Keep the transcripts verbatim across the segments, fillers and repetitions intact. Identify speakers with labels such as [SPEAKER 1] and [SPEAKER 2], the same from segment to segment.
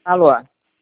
[SPEAKER 1] Alô?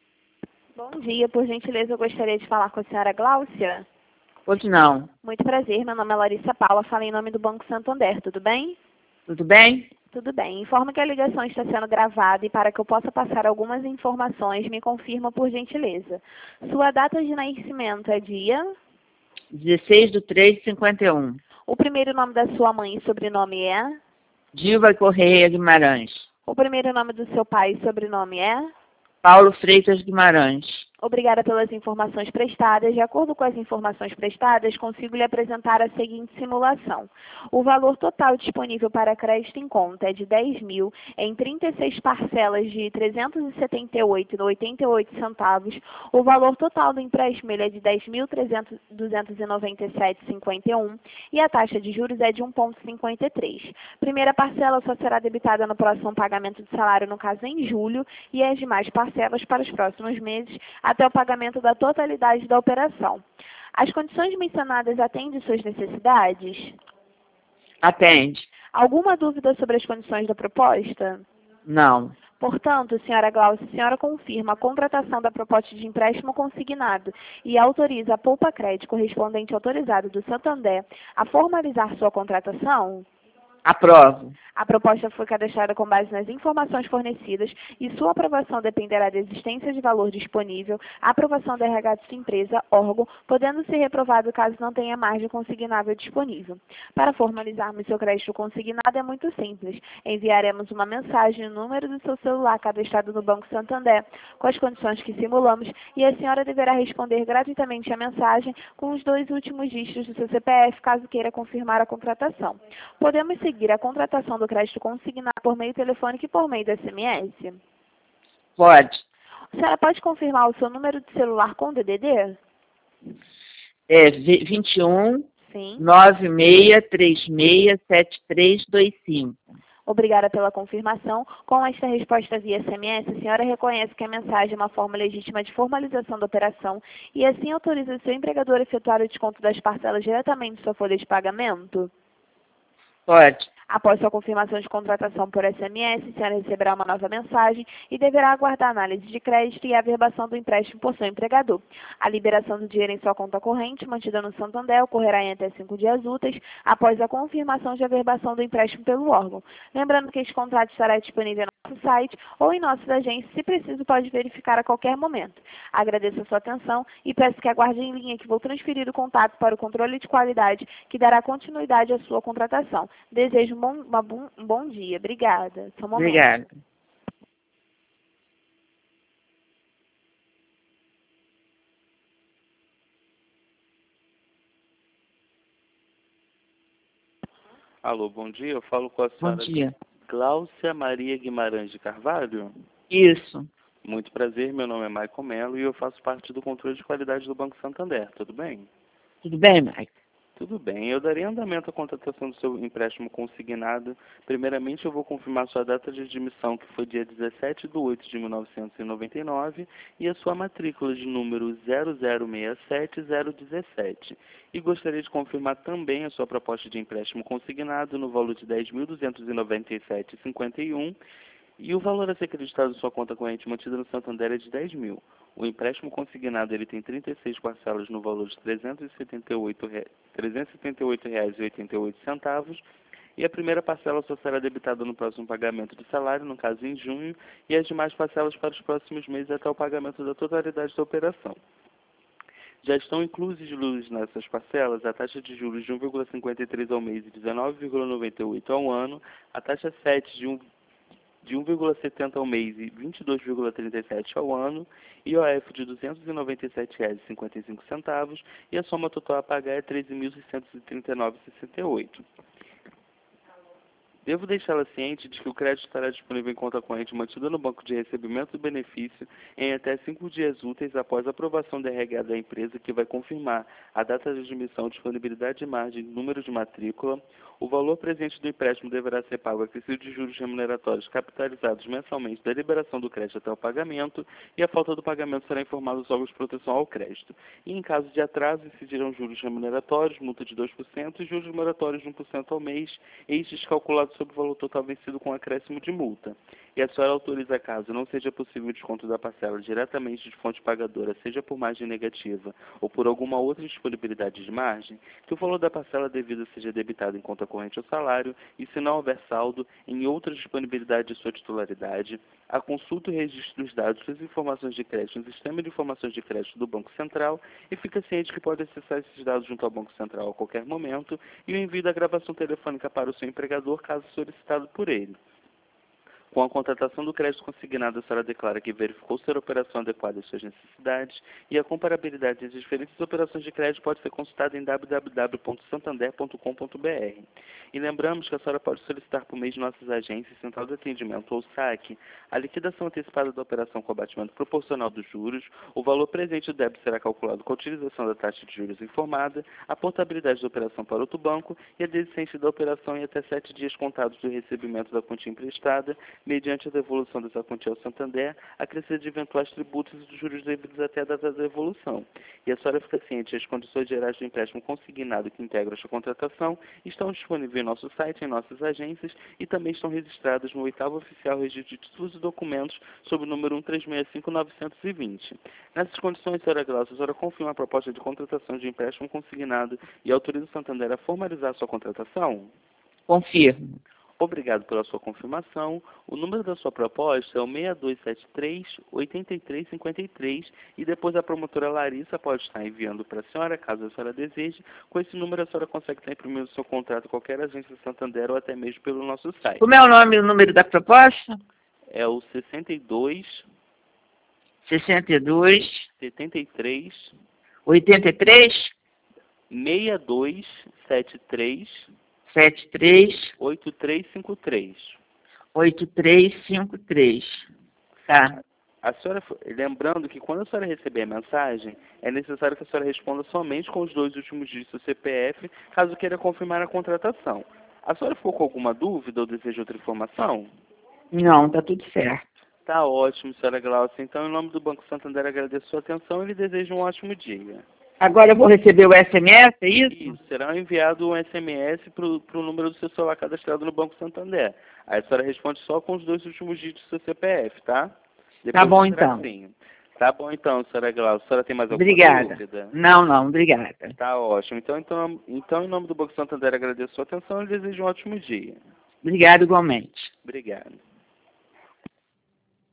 [SPEAKER 2] Bom dia, por gentileza, eu gostaria de falar com a senhora Gláucia.
[SPEAKER 1] Hoje não.
[SPEAKER 2] Muito prazer, meu nome é Larissa Paula, falo em nome do Banco Santander, tudo bem?
[SPEAKER 1] Tudo bem?
[SPEAKER 2] Tudo bem. Informo que a ligação está sendo gravada e para que eu possa passar algumas informações, me confirma por gentileza. Sua data de nascimento é dia?
[SPEAKER 1] dezesseis de três de cinquenta e um.
[SPEAKER 2] O primeiro nome da sua mãe e sobrenome é?
[SPEAKER 1] Diva Correia Guimarães.
[SPEAKER 2] O primeiro nome do seu pai e sobrenome é?
[SPEAKER 1] Paulo Freitas Guimarães.
[SPEAKER 2] Obrigada pelas informações prestadas. De acordo com as informações prestadas, consigo lhe apresentar a seguinte simulação. O valor total disponível para crédito em conta é de dez mil em trinta e seis parcelas de trezentos e setenta e oito vírgula oitenta e oito centavos. O valor total do empréstimo ele é de dez mil duzentos e noventa e sete vírgula cinquenta e um e a taxa de juros é de um vírgula cinquenta e três. Primeira parcela só será debitada no próximo pagamento de salário, no caso em julho, e as demais parcelas para os próximos meses, até o pagamento da totalidade da operação. As condições mencionadas atendem suas necessidades?
[SPEAKER 1] Atende.
[SPEAKER 2] Alguma dúvida sobre as condições da proposta?
[SPEAKER 1] Não.
[SPEAKER 2] Portanto, senhora Glaucia, a senhora confirma a contratação da proposta de empréstimo consignado e autoriza a Poupa Crédito correspondente autorizado do Santander a formalizar sua contratação?
[SPEAKER 1] Aprovo.
[SPEAKER 2] A proposta foi cadastrada com base nas informações fornecidas e sua aprovação dependerá da existência de valor disponível, a aprovação da R H de sua empresa, órgão, podendo ser reprovado caso não tenha margem consignável disponível. Para formalizarmos seu crédito consignado é muito simples. Enviaremos uma mensagem no número do seu celular cadastrado no Banco Santander, com as condições que simulamos, e a senhora deverá responder gratuitamente a mensagem com os dois últimos dígitos do seu C P F, caso queira confirmar a contratação. Podemos seguir a contratação do crédito consignado por meio telefônico e por meio do S M S?
[SPEAKER 1] Pode.
[SPEAKER 2] A senhora pode confirmar o seu número de celular com D D D?
[SPEAKER 1] É vinte e um,
[SPEAKER 2] Sim.
[SPEAKER 1] nove seis três seis sete três dois cinco.
[SPEAKER 2] Obrigada pela confirmação. Com esta resposta via S M S, a senhora reconhece que a mensagem é uma forma legítima de formalização da operação e assim autoriza o seu empregador a efetuar o desconto das parcelas diretamente de sua folha de pagamento?
[SPEAKER 1] Pode.
[SPEAKER 2] Após sua confirmação de contratação por S M S, a senhora receberá uma nova mensagem e deverá aguardar a análise de crédito e a averbação do empréstimo por seu empregador. A liberação do dinheiro em sua conta corrente, mantida no Santander, ocorrerá em até cinco dias úteis após a confirmação de averbação do empréstimo pelo órgão. Lembrando que este contrato estará disponível no nosso site ou em nossas agências, se preciso, pode verificar a qualquer momento. Agradeço a sua atenção e peço que aguarde em linha que vou transferir o contato para o controle de qualidade que dará continuidade à sua contratação. Desejo um bom, uma bom, um bom dia. Obrigada. Só um momento.
[SPEAKER 1] Obrigada.
[SPEAKER 3] Alô, bom dia. Eu falo com a
[SPEAKER 1] Bom
[SPEAKER 3] senhora
[SPEAKER 1] dia.
[SPEAKER 3] Gláucia Maria Guimarães de Carvalho.
[SPEAKER 1] Isso.
[SPEAKER 3] Muito prazer, meu nome é Maicon Melo e eu faço parte do controle de qualidade do Banco Santander. Tudo bem?
[SPEAKER 1] Tudo bem, Mike?
[SPEAKER 3] Tudo bem. Eu darei andamento à contratação do seu empréstimo consignado. Primeiramente, eu vou confirmar sua data de admissão, que foi dia dezessete de oito de mil novecentos e noventa e nove, e a sua matrícula de número zero zero seis sete zero um sete. E gostaria de confirmar também a sua proposta de empréstimo consignado no valor de dez mil duzentos e noventa e sete vírgula cinquenta e um, e o valor a ser acreditado em sua conta corrente mantida no Santander é de dez mil. O empréstimo consignado ele tem trinta e seis parcelas no valor de trezentos e setenta e oito reais e oitenta e oito centavos, e a primeira parcela só será debitada no próximo pagamento do salário, no caso em junho, e as demais parcelas para os próximos meses até o pagamento da totalidade da operação. Já estão inclusos de luz nessas parcelas a taxa de juros de um vírgula cinquenta e três ao mês e dezenove vírgula noventa e oito ao ano, a taxa sete de um de um vírgula setenta ao mês e vinte e dois vírgula trinta e sete ao ano, I O F de duzentos e noventa e sete reais e cinquenta e cinco centavos, e a soma total a pagar é treze mil seiscentos e trinta e nove reais e sessenta e oito centavos. Devo deixá-la ciente de que o crédito estará disponível em conta corrente mantida no banco de recebimento do benefício em até cinco dias úteis após a aprovação da R H da empresa, que vai confirmar a data de admissão, disponibilidade de margem, número de matrícula, O valor presente do empréstimo deverá ser pago acrescido de juros remuneratórios capitalizados mensalmente da liberação do crédito até o pagamento, e a falta do pagamento será informado aos órgãos de proteção ao crédito. E em caso de atraso, incidirão juros remuneratórios, multa de dois por cento e juros moratórios de um por cento ao mês, estes calculados sobre o valor total vencido com acréscimo de multa. E a senhora autoriza, caso não seja possível o desconto da parcela diretamente de fonte pagadora, seja por margem negativa ou por alguma outra disponibilidade de margem, que o valor da parcela devida seja debitado em conta corrente ou salário, e se não houver saldo, em outra disponibilidade de sua titularidade, a consulta e registro dos dados das informações de crédito no Sistema de Informações de Crédito do Banco Central, e fica ciente que pode acessar esses dados junto ao Banco Central a qualquer momento, e o envio da gravação telefônica para o seu empregador, caso solicitado por ele. Com a contratação do crédito consignado, a senhora declara que verificou ser a operação adequada às suas necessidades, e a comparabilidade das diferentes operações de crédito pode ser consultada em w w w ponto santander ponto com ponto b r. E lembramos que a senhora pode solicitar por meio de nossas agências, Central de Atendimento ou S A C, a liquidação antecipada da operação com abatimento proporcional dos juros. O valor presente do débito será calculado com a utilização da taxa de juros informada, a portabilidade da operação para outro banco e a desistência da operação em até sete dias contados do recebimento da quantia emprestada, mediante a devolução dessa quantia ao Santander, acrescida de eventuais tributos e dos juros devidos até a data da devolução. E a senhora fica ciente, as condições gerais do empréstimo consignado que integram esta contratação estão disponíveis em nosso site, em nossas agências, e também estão registradas no oitavo Oficial Registro de Títulos e Documentos, sob o número um três seis cinco nove dois zero. Nessas condições, senhora Glaucia, a senhora confirma a proposta de contratação de empréstimo consignado e autoriza o Santander a formalizar a sua contratação?
[SPEAKER 1] Confirmo.
[SPEAKER 3] Obrigado pela sua confirmação. O número da sua proposta é o seis dois sete três, oito três cinco três, e depois a promotora Larissa pode estar enviando para a senhora, caso a senhora deseje. Com esse número, a senhora consegue estar imprimindo o seu contrato em qualquer agência Santander ou até mesmo pelo nosso site.
[SPEAKER 1] Como é o nome e o número da proposta?
[SPEAKER 3] É o sessenta e dois,
[SPEAKER 1] sessenta e dois,
[SPEAKER 3] setenta e três,
[SPEAKER 1] oitenta e três,
[SPEAKER 3] seis dois sete três,
[SPEAKER 1] setenta e três,
[SPEAKER 3] oito três cinco três.
[SPEAKER 1] oito três cinco três. Tá.
[SPEAKER 3] A senhora, lembrando que quando a senhora receber a mensagem, é necessário que a senhora responda somente com os dois últimos dígitos do C P F, caso queira confirmar a contratação. A senhora ficou com alguma dúvida ou deseja outra informação?
[SPEAKER 1] Não, tá tudo certo.
[SPEAKER 3] Tá ótimo, senhora Glaucia. Então, em nome do Banco Santander, agradeço a sua atenção e lhe desejo um ótimo dia.
[SPEAKER 1] Agora eu vou receber o S M S, é isso?
[SPEAKER 3] Isso, será enviado um S M S para o número do seu celular cadastrado no Banco Santander. Aí a senhora responde só com os dois últimos dígitos do seu C P F, tá? Depois
[SPEAKER 1] tá bom,
[SPEAKER 3] do
[SPEAKER 1] então.
[SPEAKER 3] tracinho. Tá bom, então, senhora Glaucia. A senhora tem mais alguma
[SPEAKER 1] obrigada.
[SPEAKER 3] dúvida?
[SPEAKER 1] Não, não, obrigada.
[SPEAKER 3] Tá ótimo. Então, então, então, em nome do Banco Santander, agradeço a sua atenção e desejo um ótimo dia.
[SPEAKER 1] Obrigado igualmente.
[SPEAKER 3] Obrigado.